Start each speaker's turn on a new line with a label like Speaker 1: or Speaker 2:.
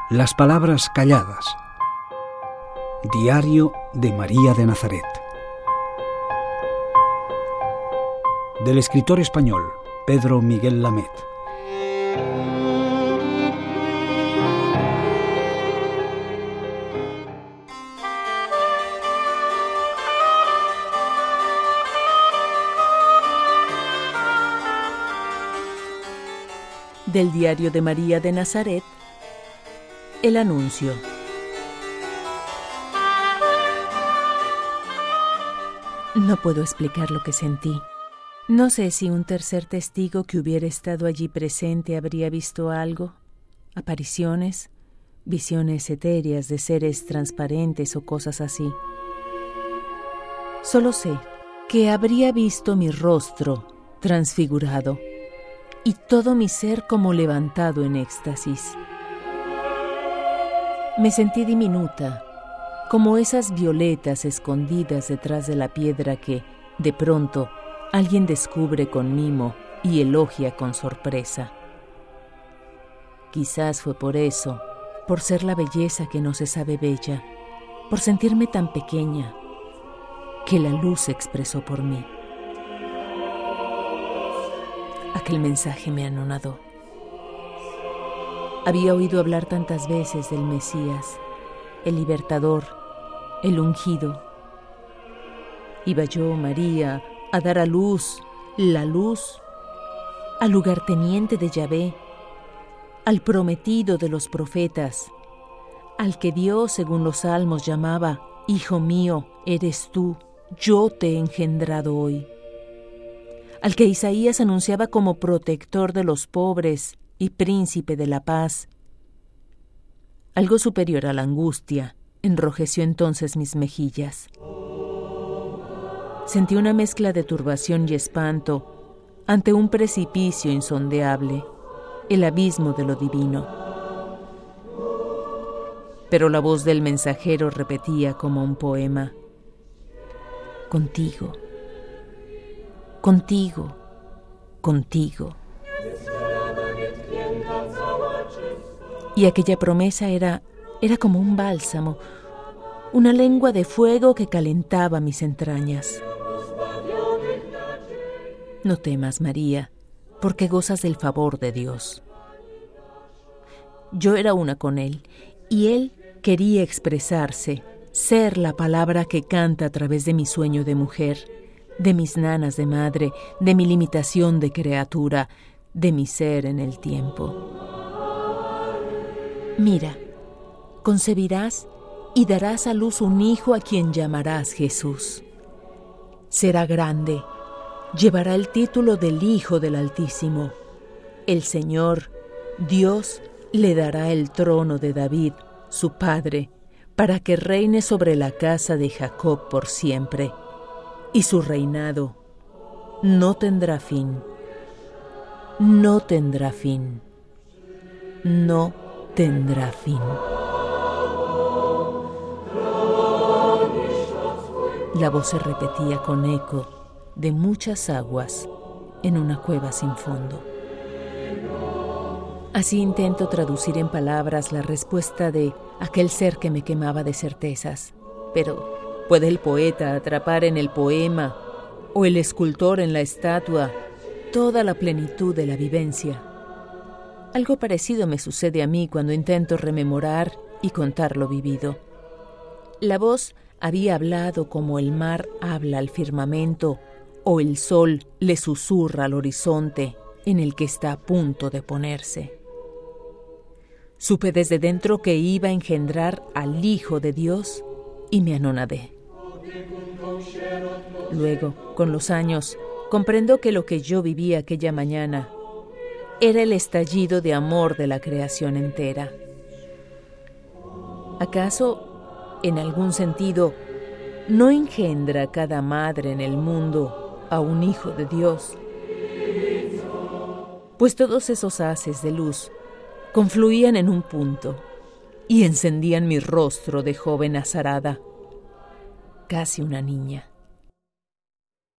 Speaker 1: Las palabras calladas. Diario de María de Nazaret. Del escritor español Pedro Miguel Lamet.
Speaker 2: Del diario de María de Nazaret, el anuncio. No puedo explicar lo que sentí. No sé si un tercer testigo que hubiera estado allí presente habría visto algo, apariciones, visiones etéreas de seres transparentes o cosas así. Solo sé que habría visto mi rostro transfigurado y todo mi ser como levantado en éxtasis. Me sentí diminuta, como esas violetas escondidas detrás de la piedra que, de pronto, alguien descubre con mimo y elogia con sorpresa. Quizás fue por eso, por ser la belleza que no se sabe bella, por sentirme tan pequeña, que la luz se expresó por mí. Aquel mensaje me anonadó. Había oído hablar tantas veces del Mesías, el libertador, el ungido. Iba yo, María, a dar a luz, la luz, al lugarteniente de Yahvé, al prometido de los profetas, al que Dios, según los salmos, llamaba, Hijo mío, eres tú, yo te he engendrado hoy, al que Isaías anunciaba como protector de los pobres y príncipe de la paz. Algo superior a la angustia enrojeció entonces mis mejillas. Sentí una mezcla de turbación y espanto ante un precipicio insondeable, el abismo de lo divino. Pero la voz del mensajero repetía como un poema: contigo, contigo, contigo. Y aquella promesa era como un bálsamo, una lengua de fuego que calentaba mis entrañas. No temas, María, porque gozas del favor de Dios. Yo era una con Él, y Él quería expresarse, ser la palabra que canta a través de mi sueño de mujer, de mis nanas de madre, de mi limitación de criatura, de mi ser en el tiempo. Mira, concebirás y darás a luz un hijo a quien llamarás Jesús. Será grande, llevará el título del Hijo del Altísimo. El Señor, Dios, le dará el trono de David, su padre, para que reine sobre la casa de Jacob por siempre, y su reinado no tendrá fin. No tendrá fin. No tendrá fin. La voz se repetía con eco de muchas aguas en una cueva sin fondo. Así intento traducir en palabras la respuesta de aquel ser que me quemaba de certezas. Pero ¿puede el poeta atrapar en el poema o el escultor en la estatua toda la plenitud de la vivencia? Algo parecido me sucede a mí cuando intento rememorar y contar lo vivido. La voz había hablado como el mar habla al firmamento o el sol le susurra al horizonte en el que está a punto de ponerse. Supe desde dentro que iba a engendrar al Hijo de Dios y me anonadé. Luego, con los años, comprendo que lo que yo viví aquella mañana era el estallido de amor de la creación entera. ¿Acaso, en algún sentido, no engendra cada madre en el mundo a un hijo de Dios? Pues todos esos haces de luz confluían en un punto y encendían mi rostro de joven azarada, casi una niña.